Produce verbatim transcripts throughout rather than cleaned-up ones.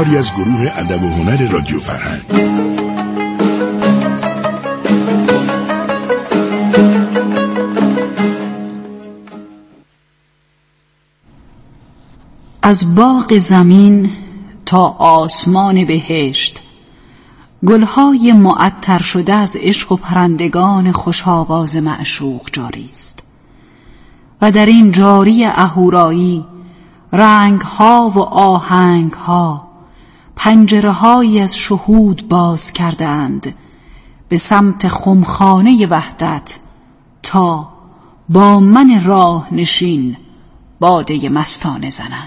کاری از گروه ادب و هنر رادیو فرهنگ. از باغ زمین تا آسمان بهشت، گلهای معطر شده از عشق و پرندگان خوش آواز معشوق جاری است و در این جاری اهورایی رنگها و آهنگها پنجره‌هایی از شهود باز کردند به سمت خمخانه وحدت تا با من راه نشین باده مستانه زنند.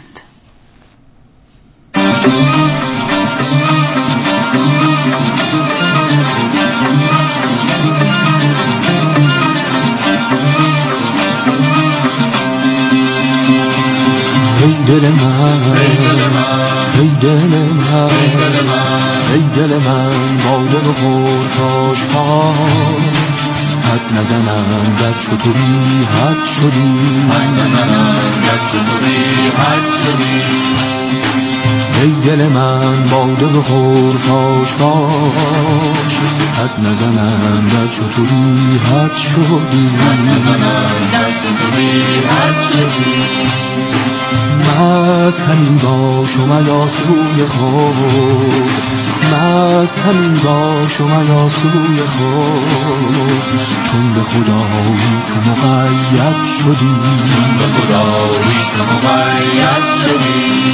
ای دل من، ای دل من، ای دل من، باده بخور فاش فاش، حد نزنم در چو تو بی حد شدی، حد نزنم در چو تو بی حد شدی. ای دل من، باده بخور فاش فاش، حد نزنم در چو تو بی حد شدی، حد نزنم در چو تو بی حد شدی. مست همین باش و میا سوی خود، مست همین باش و میا سوی خود، چون به خدایی تو مقید شدی، چون به خدایی تو مقید شدی.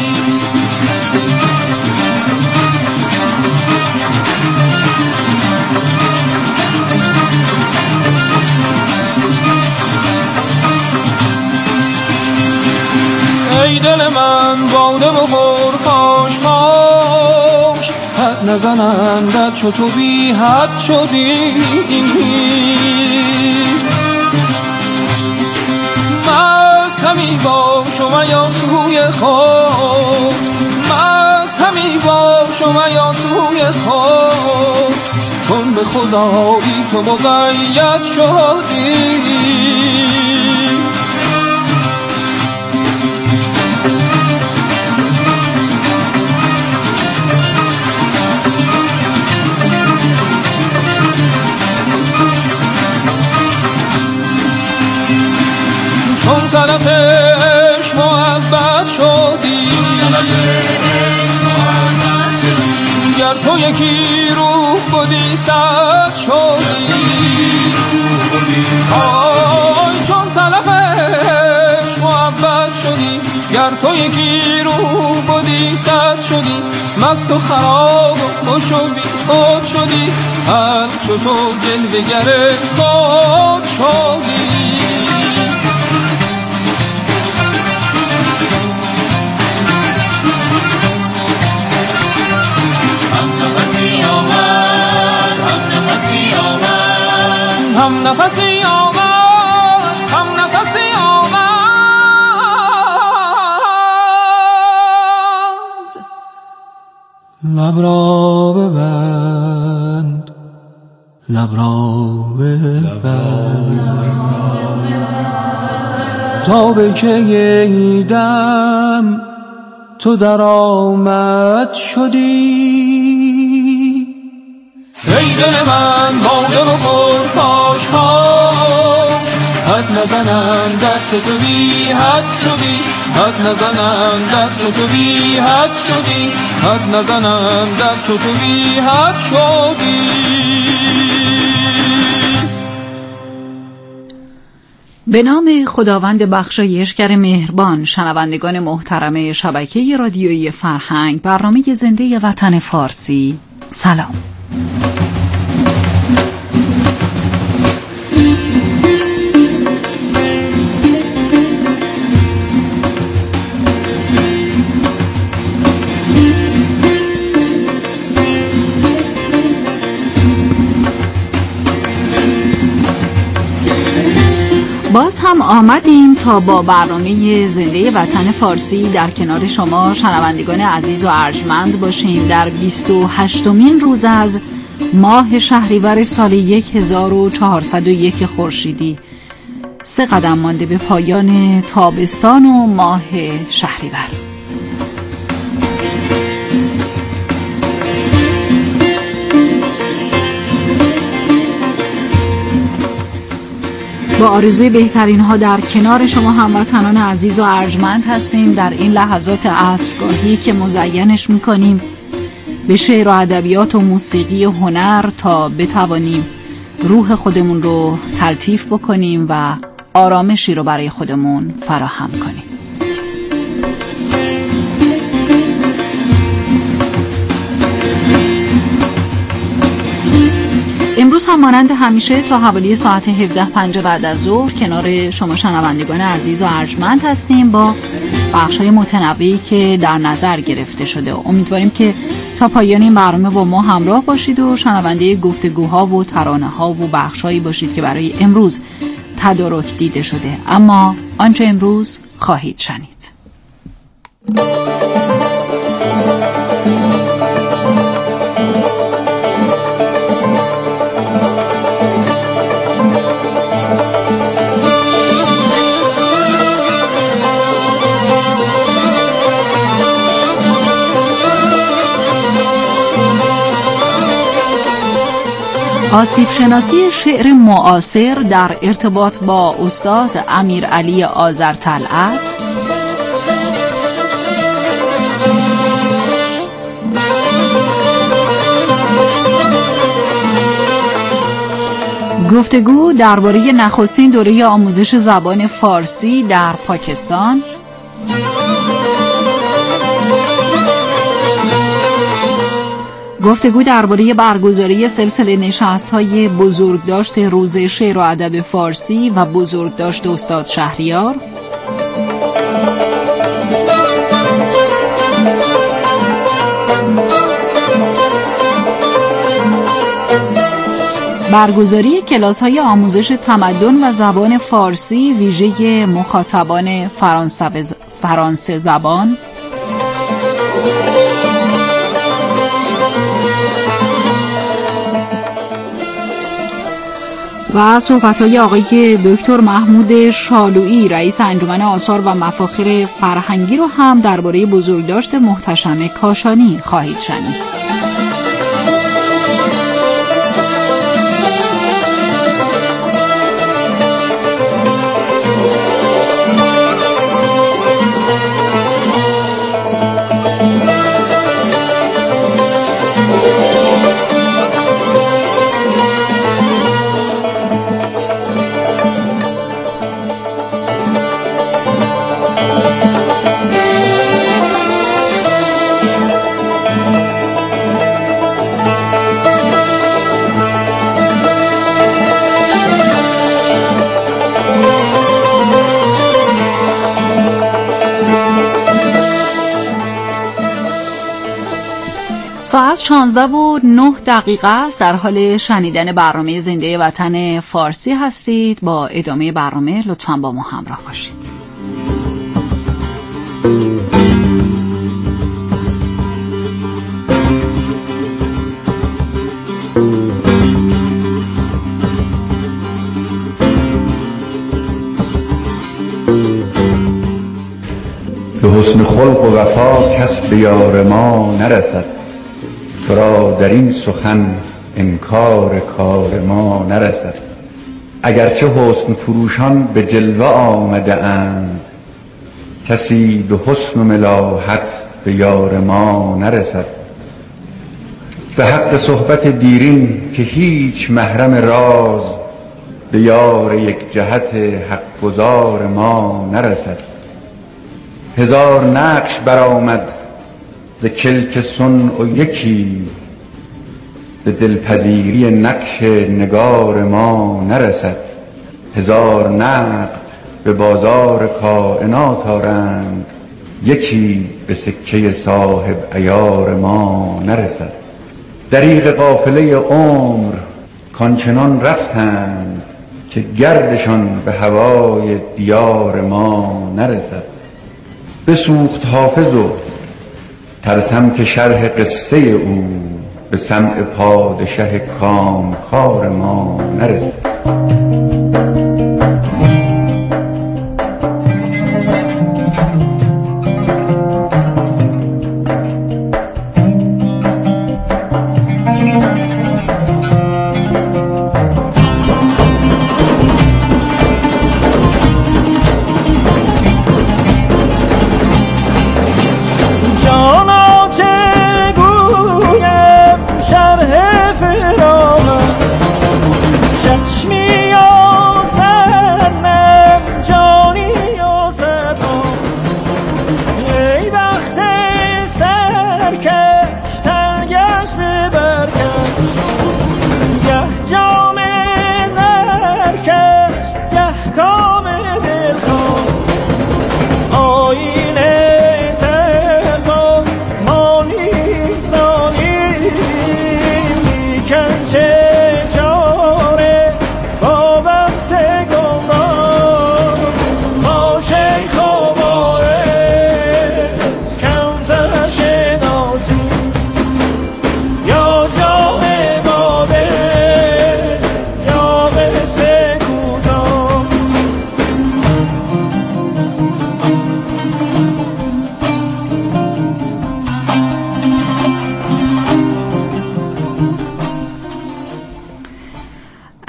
ای دل من، باده بخور فاش فاش، حد نزنم در چو تو بی حد شدی. مست همی باش و میا سوی خود، مست همی باش و میا سوی خود، چون به خدایی تو مقید شدی. چون طرفش محبت شدی، گر تو یکی روح بودی صد شدی. آی چون طرفش محبت شدی، گر تو یکی روح بودی صد شدی. مست و خراب و خوش و بی خود شدی، هر چو تو جلوه‌گر خود شدی. هم نفسی آمد، هم نفسی آمد، لب را ببند، لب را ببند، تا به که یه دم تو در آمد شدی. ای دل من، باده بخور فاش فاش، حد نزنم در چو تو بی حد شدی، حد نزنم در چو تو بی حد شدی، حد نزنم در چو تو بی حد شدی. به نام خداوند بخشایشگر مهربان. شنوندگان محترم شبکه رادیویی فرهنگ، برنامه زنده وطن فارسی، سلام. باز هم آمدیم تا با برنامه زنده وطن فارسی در کنار شما شنوندگان عزیز و ارجمند باشیم در بیست و هشتمین روز از ماه شهریور سال هزار و چهارصد و یک خورشیدی. سه قدم مانده به پایان تابستان و ماه شهریور. با آرزوی بهترین ها در کنار شما هموطنان عزیز و ارجمند هستیم در این لحظات عصرگاهی که مزینش میکنیم به شعر و ادبیات و موسیقی و هنر تا بتوانیم روح خودمون رو تلطیف بکنیم و آرامشی رو برای خودمون فراهم کنیم. امروز هم مانند همیشه تا حوالی ساعت هفده و پنج بعد از ظهر کنار شما شنوندگان عزیز و ارجمند هستیم با بخش‌های متنوعی که در نظر گرفته شده. امیدواریم که تا پایان این برنامه با ما همراه باشید و شنونده گفتگوها و ترانه‌ها و بخش‌هایی باشید که برای امروز تدارک دیده شده، اما آنچه امروز خواهید شنید. آسیب شناسی شعر معاصر در ارتباط با استاد امیرعلی آذرطلعت، گفتگو درباره نخستین دوره آموزش زبان فارسی در پاکستان، گفتگو درباره برگزاری سلسله نشست‌های بزرگداشت روز شعر و ادب فارسی و بزرگداشت استاد شهریار، برگزاری کلاس‌های آموزش تمدن و زبان فارسی ویژه مخاطبان فرانسه زبان، و صحبت‌های آقای دکتر محمود شالویی رئیس انجمن آثار و مفاخر فرهنگی رو هم درباره بزرگداشت محتشم کاشانی خواهید شنید. ساعت شانزده و نه دقیقه است. در حال شنیدن برنامه زنده وطن فارسی هستید. با ادامه برنامه لطفاً با ما همراه باشید. به حسن خلق و وفا کس به یار ما نرسد، تو را در این سخن انکار کار ما نرسد. اگرچه حسن فروشان به جلوه آمده اند، کسی به حسن و ملاحت به یار ما نرسد. به حق صحبت دیرین که هیچ محرم راز، به یار یک جهت حق گزار ما نرسد. هزار نقش برآمد ز کلک صنع و یکی، به دلپذیری نقش نگار ما نرسد. هزار نقد به بازار کائنات آرند، یکی به سکه صاحب عیار ما نرسد. دریغ قافله عمر کانچنان رفتند، که گردشان به هوای دیار ما نرسد. بسوخت حافظ و ترسم که شرح قصه او، به سمع پادشه کامکار ما نرسد.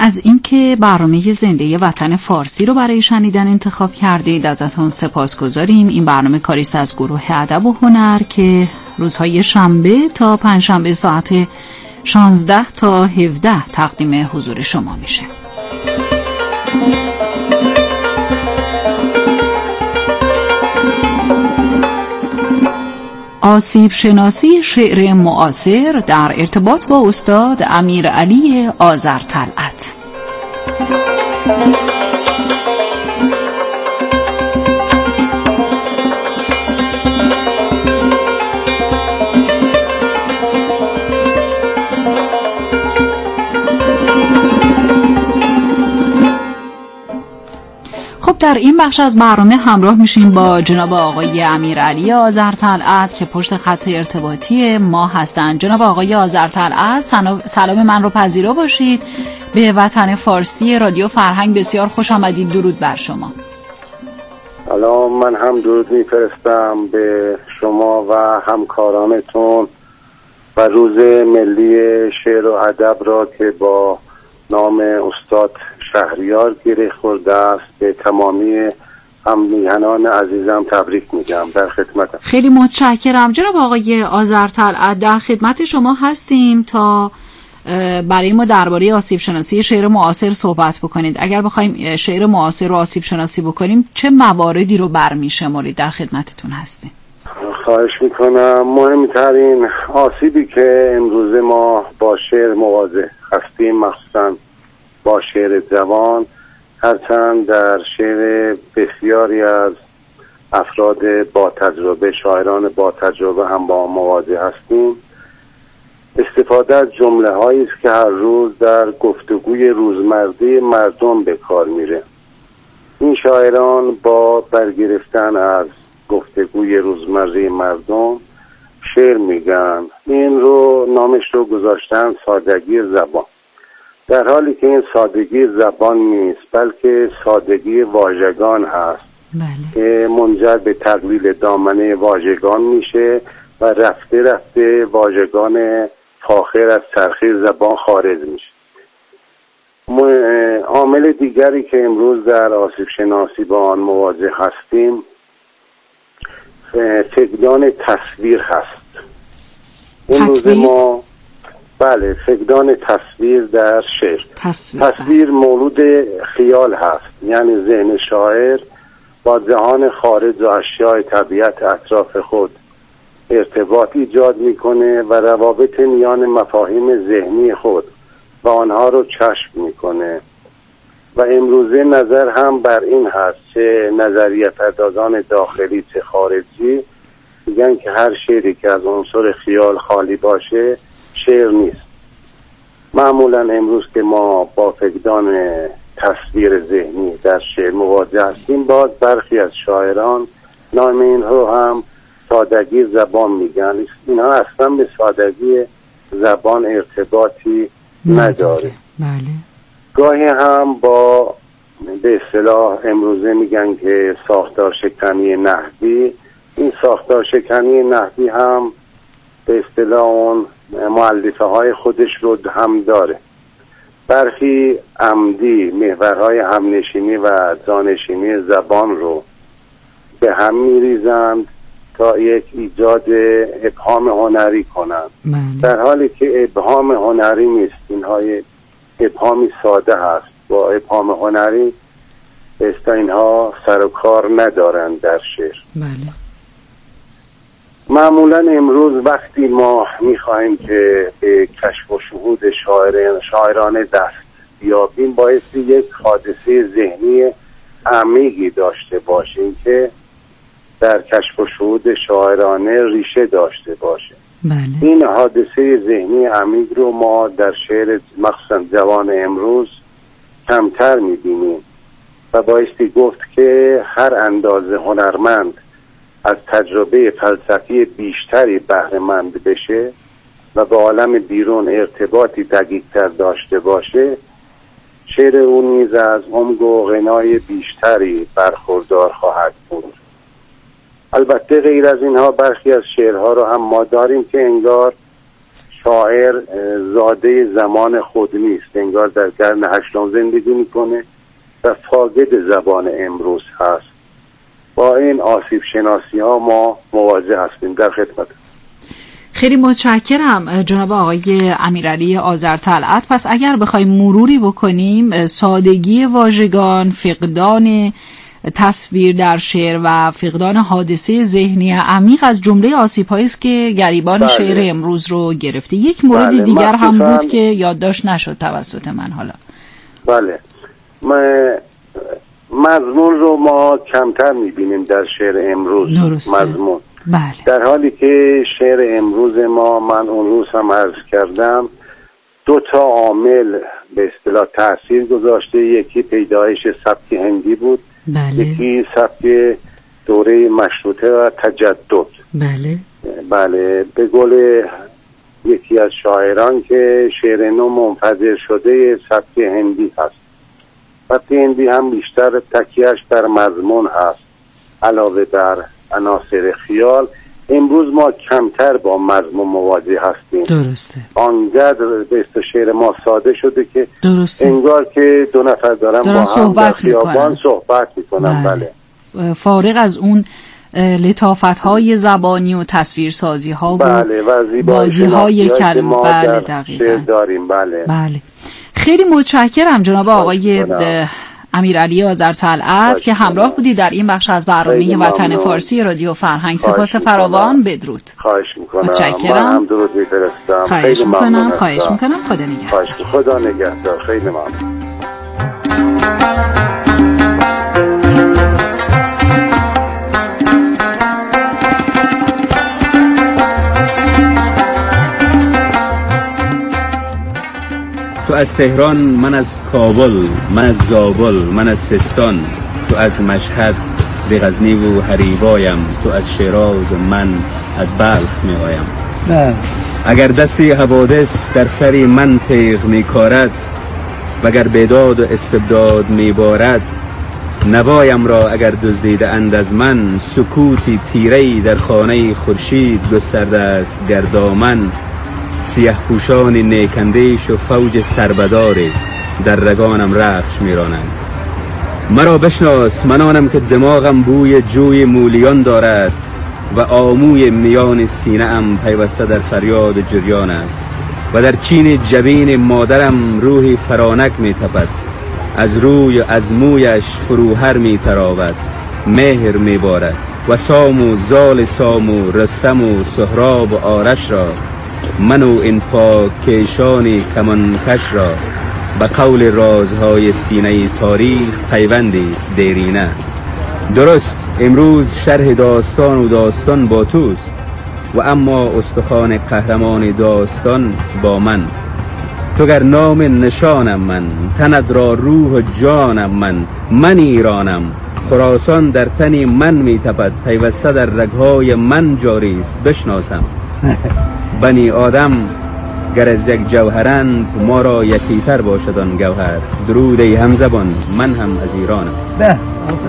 از اینکه برنامه زنده وطن فارسی رو برای شنیدن انتخاب کردید ازتون سپاسگزاریم. این برنامه کاریست از گروه ادب و هنر که روزهای شنبه تا پنجشنبه ساعت شانزده تا هفده تقدیم حضور شما میشه. آسیب شناسی شعر معاصر در ارتباط با استاد امیرعلی آذرطلعت. خب در این بخش از برنامه همراه میشیم با جناب آقای امیرعلی آذرطلعت که پشت خط ارتباطی ما هستند. جناب آقای آذرطلعت سلام من رو پذیرا باشید. به وطن فارسی رادیو فرهنگ بسیار خوش آمدید. درود بر شما. سلام، من هم درود میفرستم به شما و همکارانتون و روز ملی شعر و ادب را که با نام استاد شهریار گره خورده است به تمامی هم میهنان عزیزم تبریک میگم. در خدمتم. خیلی متشکرم جناب آقای آذرطلعت. در خدمت شما هستیم تا برای ما درباره آسیب شناسی شعر معاصر صحبت بکنید. اگر بخوایم شعر معاصر رو آسیب شناسی بکنیم چه مواردی رو برمی‌شمارید؟ در خدمتتون هستیم. خواهش میکنم. مهمترین آسیبی که امروز ما با شعر مواجه هستیم مخصوصا با شعر جوان، هرچند در شعر بسیاری از افراد با تجربه، شاعران با تجربه هم با مواجه هستیم، استفاده از جمله هایی است که هر روز در گفتگوی روزمره مردم به کار میره. این شاعران با برگرفتن از گفتگوی روزمره مردم شعر میگن. این رو نامش رو گذاشتن سادگی زبان، در حالی که این سادگی زبان نیست بلکه سادگی واژگان هست. بله. که منجر به تقلیل دامنه واژگان میشه و رفته رفته واژگان فاخر از چرخه زبان خارج میشه. عامل دیگری که امروز در آسیب شناسی با آن مواجه هستیم فقدان تصویر هست. امروز ما بله فقدان تصویر در شعر. تصویر, تصویر مولود خیال هست، یعنی ذهن شاعر با جهان خارج و اشیاء طبیعت اطراف خود ارتباط ایجاد میکنه و روابط میان مفاهیم ذهنی خود و آنها رو کشف میکنه و امروزه نظر هم بر این هست، چه نظریه پردازان داخلی چه خارجی میگن که هر شعری که از عنصر خیال خالی باشه شعر نیست. معمولا امروز که ما با فقدان تصویر ذهنی در شعر مواجه هستیم، باز برخی از شاعران نام این رو هم سادگی زبان میگن. اینها اصلا به سادگی زبان ارتباطی نداره. بله. گاهی هم با به اصطلاح امروزه میگن که ساختار شکنی نحوی، این ساختار شکنی نحوی هم به اصطلاح اون مؤلفه های خودش رو هم داره. برخی عمدی محورهای همنشینی و جانشینی زبان رو به هم میریزند تا یک ایجاد ابهام هنری کنند، در حالی که ابهام هنری نیست. اینها ابهامی ساده هست. با ابهام هنری است اینها سر و کار ندارند در شعر. بله. معمولا امروز وقتی ما میخواهیم که به کشف و شهود شاعران شاعرانه دست بیابیم، بایستی یک حادثه ذهنی عمیقی داشته باشیم که در کشف و شهود شاعرانه ریشه داشته باشه. بله. این حادثه ذهنی عمیق رو ما در شعر مخصوصا جوان امروز کمتر میبینیم و بایستی گفت که هر اندازه هنرمند از تجربه فلسفی بیشتری بهره مند بشه و به عالم بیرون ارتباطی دقیق‌تر داشته باشه، شعر او نیز از عمق و غنای بیشتری برخوردار خواهد بود. البته غیر از اینها برخی از شعرها رو هم ما داریم که انگار شاعر زاده زمان خود نیست، انگار در قرن هشتم زندگی میکنه و فاقد زبان امروز هست. با این آسیب شناسی ها ما مواجه هستیم. در خدمت. خیلی متشکرم جناب آقای امیرعلی آذرطلعت. پس اگر بخوایم مروری بکنیم، سادگی واژگان، فقدان تصویر در شعر و فقدان حادثه ذهنی عمیق از جمله آسیب‌هایی است که گریبان بله. شعر امروز رو گرفته. یک مورد بله. دیگر هم بود که یادداشت نشد توسط من حالا. بله، مضمون رو ما کمتر می‌بینیم در شعر امروز. درسته. مضمون بله. در حالی که شعر امروز ما، من اون روز هم عرض کردم، دو تا عامل به اصطلاح تأثیر گذاشته. یکی پیدایش سبک هندی بود، بله. یکی سبک دوره مشروطه و تجدد. بله بله، به قول یکی از شاعران که شعر نو منفجر شده سبک هندی هست. سبک هندی هم بیشتر تکیهش بر مضمون هست علاوه بر عناصر خیال. امروز ما کمتر با مضمون مواجه هستیم. درسته. آنقدر به است شعر ما ساده شده که درسته. انگار که دو نفر دارن, دارن با هم در خیابان صحبت میکنن. بله. بله. فارغ از اون لطافت‌های زبانی و تصویرسازی ها و بله و بازی‌های کلمه بله دقیقاً داریم. بله. بله. خیلی متشکرم جناب آقای امیرعلی آذرطلعت که همراه بودی در این بخش از برنامه وطن فارسی رادیو فرهنگ. سپاس فراوان. بدرود. خواهش میکنم. متشکرم. من هم درود میفرستم. خواهش میکنم. خواهش میکنم. خدا نگهدار. خدا نگهدار. خیلی ممنون. تو از تهران، من از کابل، من از زابل، من از سیستان، تو از مشهد، ز غزنی و حریوایم، تو از شیراز، من از بلخ می آیم. اگر دستی حوادث در سری من تیغ می کارد، وگر بیداد و استبداد می بارد، نوایم را اگر دزدیده اند از من، سکوتی تیره‌ای در خانه خورشید گسترده است گردامن. سیه پوشان نیکندیش و فوج سربداری در رگانم رخش میرانند. مرا بشناس، من آنم که دماغم بوی جوی مولیان دارد و آموی میان سینه ام پیوسته در فریاد جریان است و در چین جبین مادرم روحی فرانک می تپد. از روی از مویش فروهر می تراود، مهر می بارد و سام و زال سام و رستم و سهراب و آرش را، من و این پاک کشانی کمان کش را، به قول رازهای سینه تاریخ پیوندی است دیرینه. درست امروز شرح داستان و داستان با توست و اما استخوان قهرمان داستان با من. تو گر نام نشانم من، تند را روح و جانم من. من ایرانم، خراسان در تنی من می تپد، پیوسته در رگهای من جاری است بشناسم. بنی آدم گر از یک جوهرند، ما را یکی تر باشد آن گوهر. درود ای همزبان، من هم از ایرانم. به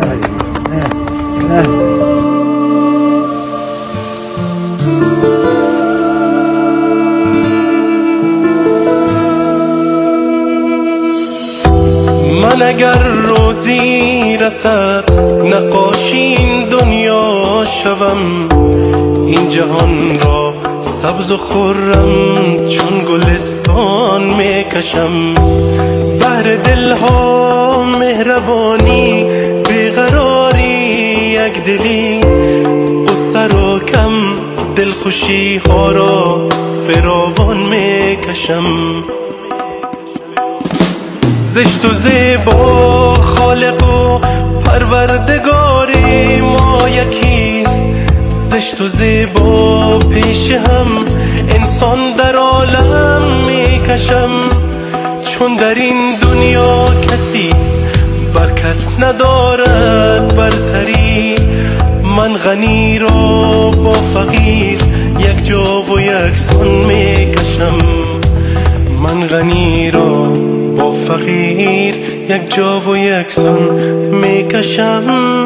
من اگر روزی رسد نقاشی این دنیا شوم، این جهان را سبز و خرم چون گلستان میکشم. بهر دلها مهربانی، بیقراری یک دلی، قصه را کم دلخوشی ها را فراوان میکشم. زشت و زیبا خالق و پروردگاری ما یکیست. زشت و زیبا پیش هم انسان در عالم میکشم. چون در این دنیا کسی بر کس ندارد برتری، من غنی را با فقیر یک جا و یکسان میکشم. من غنی را با فقیر یک جا و یکسان میکشم.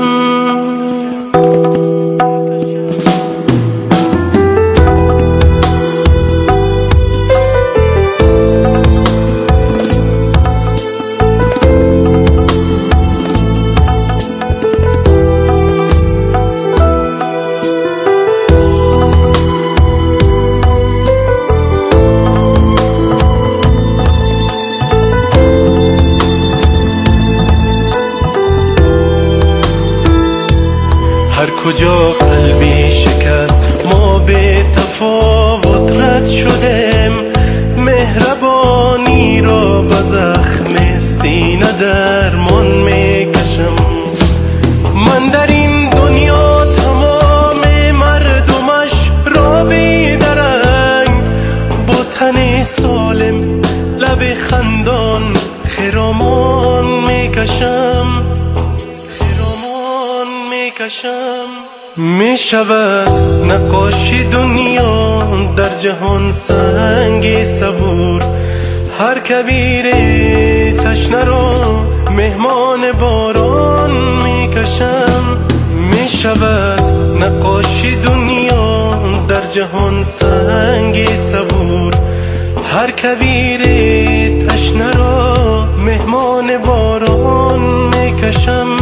می شود نقاشی دنیا در جهان سنگ صبور، هر کویر تشنه را مهمان باران می کشم. می شود نقاشی دنیا در جهان سنگ صبور، هر کویر تشنه را مهمان باران می کشم.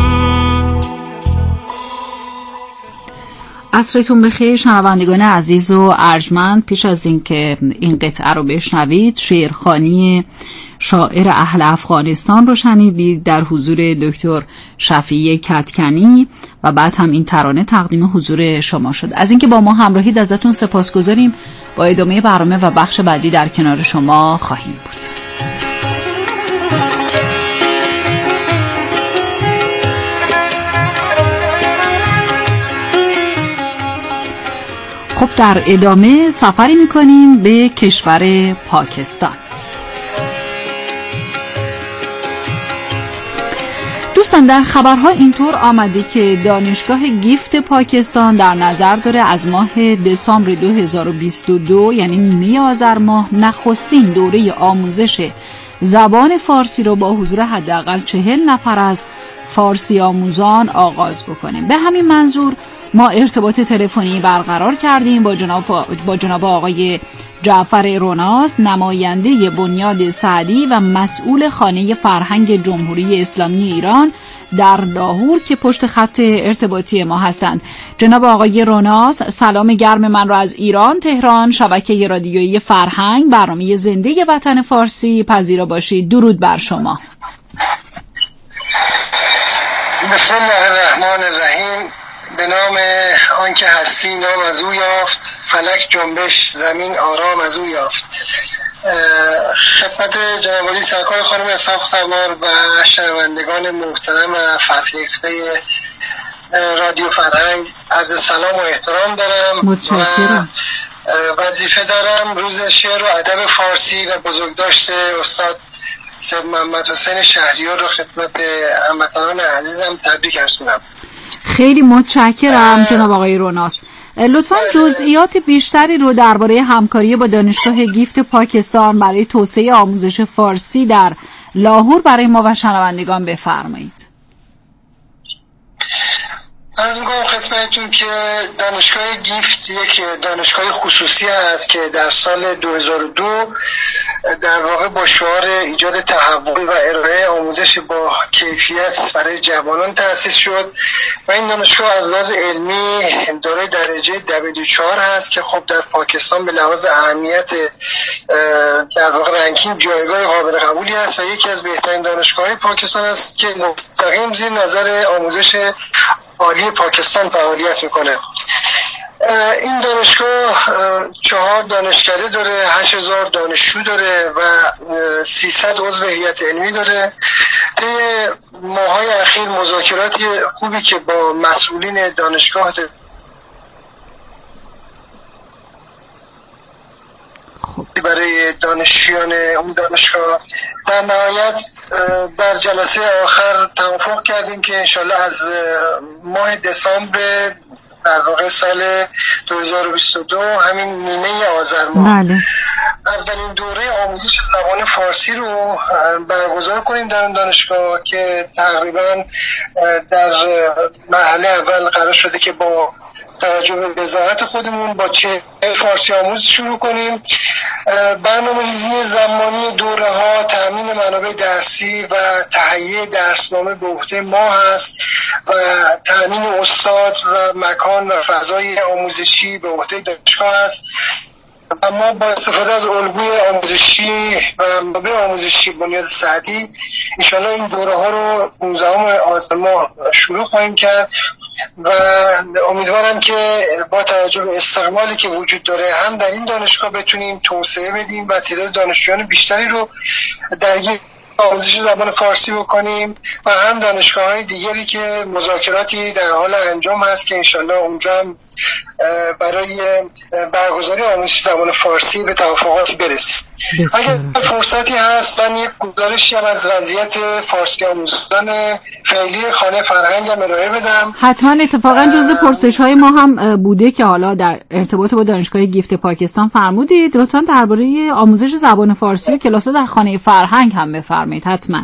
عصرتون بخیر شنوندگان عزیز و ارجمند. پیش از اینکه این قطعه رو بشنوید، شعرخوانی شاعر اهل افغانستان رو شنیدید در حضور دکتر شفیع کدکنی و بعد هم این ترانه تقدیم حضور شما شد. از اینکه با ما همراهید ازتون سپاسگزاریم. با ادامه برنامه و بخش بعدی در کنار شما خواهیم بود. خب در ادامه سفری میکنیم به کشور پاکستان. دوستان در خبرها اینطور آمده که دانشگاه گیفت پاکستان در نظر داره از ماه دسامبر دو هزار و بیست و دو یعنی نیمه آذر ماه نخستین دوره آموزش زبان فارسی رو با حضور حداقل چهل نفر از فارسی آموزان آغاز بکنه. به همین منظور ما ارتباط تلفنی برقرار کردیم با جناب با جناب آقای جعفر روناس، نماینده بنیاد سعدی و مسئول خانه فرهنگ جمهوری اسلامی ایران در لاهور که پشت خط ارتباطی ما هستند. جناب آقای روناس، سلام گرم من را از ایران تهران شبکه رادیویی فرهنگ برنامه زنده وطن فارسی پذیرا باشید. درود بر شما. بسم الله الرحمن الرحیم. به نام آنکه هستی نام از او یافت، فلک جنبش زمین آرام از او یافت. خدمت جناب عالی سرکار خانم اسحاق سوار و شنوندگان محترم و فرهیخته رادیو فرهنگ عرض سلام و احترام دارم. متشکرم. و وظیفه دارم روز شعر و ادب فارسی و بزرگداشت استاد سید محمد حسین شهریار رو خدمت هموطنان عزیزم تبریک عرض کنم. خیلی متشکرم جناب آقای روناس. لطفاً جزئیات بیشتری رو درباره همکاری با دانشگاه گیفت پاکستان برای توسعه آموزش فارسی در لاهور برای ما و شنوندگان بفرمایید. عرض می‌کنم خدمتتون که دانشگاه گیفت یک دانشگاه خصوصی است که در سال دو هزار و دو در واقع با شعار ایجاد تحول و ارائه آموزش با کیفیت برای جوانان تأسیس شد و این دانشگاه از لحاظ علمی دارای درجه دبلیو چهار هست که خب در پاکستان به لحاظ اهمیت در واقع رنکینگ جایگاه قابل قبولی است و یکی از بهترین دانشگاه‌های پاکستان است که مستقیم زیر نظر آموزش عالی پاکستان فعالیت میکنه. این دانشگاه چهار دانشکده داره، هشت هزار دانشجو داره و سیصد عضو هیئت علمی داره. طی ماه‌های اخیر مذاکراتی خوبی که با مسئولین دانشگاه برای دانشجویان اون دانشگاه در نهایت در جلسه آخر توافق کردیم که انشالله از ماه دسامبر در واقع سال دو هزار و بیست و دو همین نیمه آذر ماه بله. اولین دوره آموزش زبان فارسی رو برگزار کنیم در اون دانشگاه که تقریبا در مرحله اول قرار شده که با توجه به وضاحت خودمون با چه فارسی آموز شروع کنیم. برنامه‌ریزی زمانی دوره ها، تامین منابع درسی و تهیه درسنامه به عهده ما هست و تامین استاد و مکان و فضای آموزشی به عهده دانشگاه است. اما با استفاده از الگوی آموزشی و منابع آموزشی بنیاد سعدی انشاءالله این دوره ها رو پانزدهم آذر ماه شروع خواهیم کرد و امیدوارم که با توجه به استقبالی که وجود داره هم در این دانشگاه بتونیم توسعه بدیم و تعداد دانشجویان بیشتری رو درگیر آموزش زبان فارسی بکنیم و هم دانشگاه‌های دیگری که مذاکراتی در حال انجام هست که انشالله اونجا هم برای برگزاری آموزش زبان فارسی به توافقاتی برسیم. اگر فرصتی هست من یک گزارشی هم از وضعیت فارسی آموزان فعلی خانه فرهنگ هم ارائه بدم. حتما. اتفاقا جزء پرسش‌های ما هم بوده که حالا در ارتباط با دانشگاه گیفت پاکستان فرمودید، لطفاً درباره آموزش زبان فارسی و کلاس‌ها در خانه فرهنگ هم بفرمایید. حتما.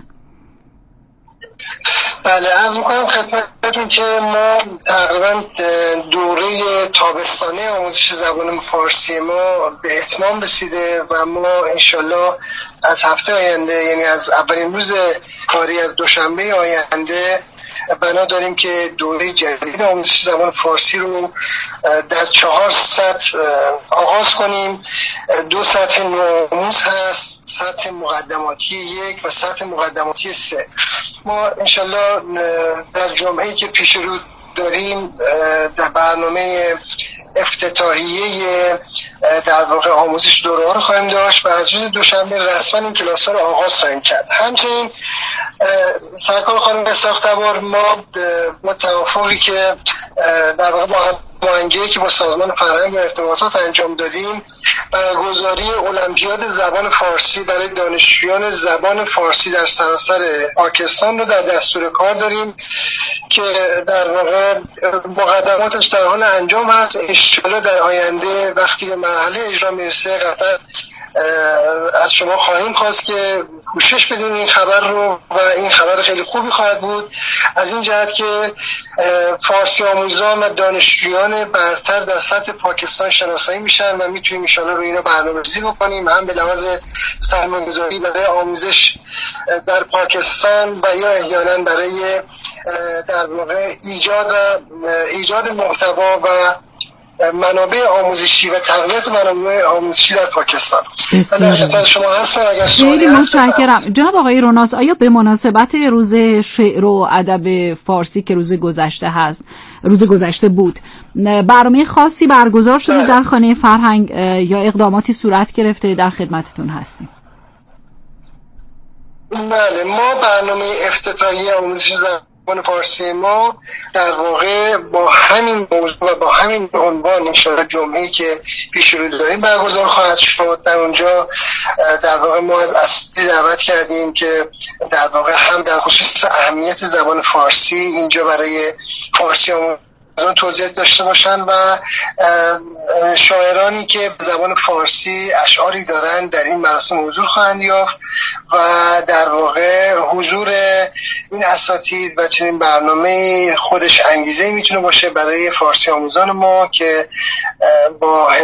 بله، عرض میکنم خدمتتون که ما تقریبا دوره تابستانه آموزش زبان فارسی ما به اتمام رسیده و ما انشالله از هفته آینده، یعنی از اولین روز کاری از دوشنبه آینده، بنا داریم که دوره جدید آموزش زبان فارسی رو در چهار سطح آغاز کنیم. دو سطح نوآموز هست، سطح مقدماتی یک و سطح مقدماتی سه. ما انشالله در جمعه‌ای که پیش رو داریم در برنامه افتتاحیه در واقع آموزش دوره ها رو خواهیم داشت و از روز دوشنبه رسما این کلاس ها رو آغاز خواهیم کرد. همچنین سرکار خانم ساختبار ما با توافقی که در واقع با هماهنگی که با سازمان فرهنگ و ارتباطات انجام دادیم، برگزاری المپیاد زبان فارسی برای دانشجویان زبان فارسی در سراسر پاکستان رو در دستور کار داریم که در واقع مقدماتش در حال انجام هست. انشاءالله در آینده وقتی به مرحله اجرا میرسه قطعا از شما خواهیم خواست که کوشش بدین این خبر رو و این خبر خیلی خوبی خواهد بود، از این جهت که فارسی آموزان و دانشجویان برتر در سطح پاکستان شناسایی میشن و میتونیم ان شاءالله رو اینا برنامه‌ریزی بکنیم، هم به لحاظ سرمایه‌گذاری برای آموزش در پاکستان و یا احیانا برای در واقع ایجاد و ایجاد محتوا و منابع آموزشی و تقویت منابع آموزشی در پاکستان. من شما هستم اگر خیلی متشکرم. جناب آقای روناس، آیا به مناسبت روز شعر و ادب فارسی که روز گذشته هست، روز گذشته بود، برنامه خاصی برگزار شده بله. در خانه فرهنگ یا اقداماتی صورت گرفته؟ در خدمتتون هستیم. بله، ما برنامه افتتاحیه آموزش زبان فارسی ما در واقع با همین موضوع و با همین عنوان انشاءالله جمعه‌ای که پیش رو داریم برگزار خواهد شد. در اونجا در واقع ما از اصلی دعوت کردیم که در واقع هم در خصوص اهمیت زبان فارسی اینجا برای فارسی آموزان توضیح داشته باشن و شاعرانی که به زبان فارسی اشعاری دارن در این مراسم حضور خواهند یافت و در واقع حضور این اساتید و چنین برنامه خودش انگیزه میتونه باشه برای فارسی آموزان ما که با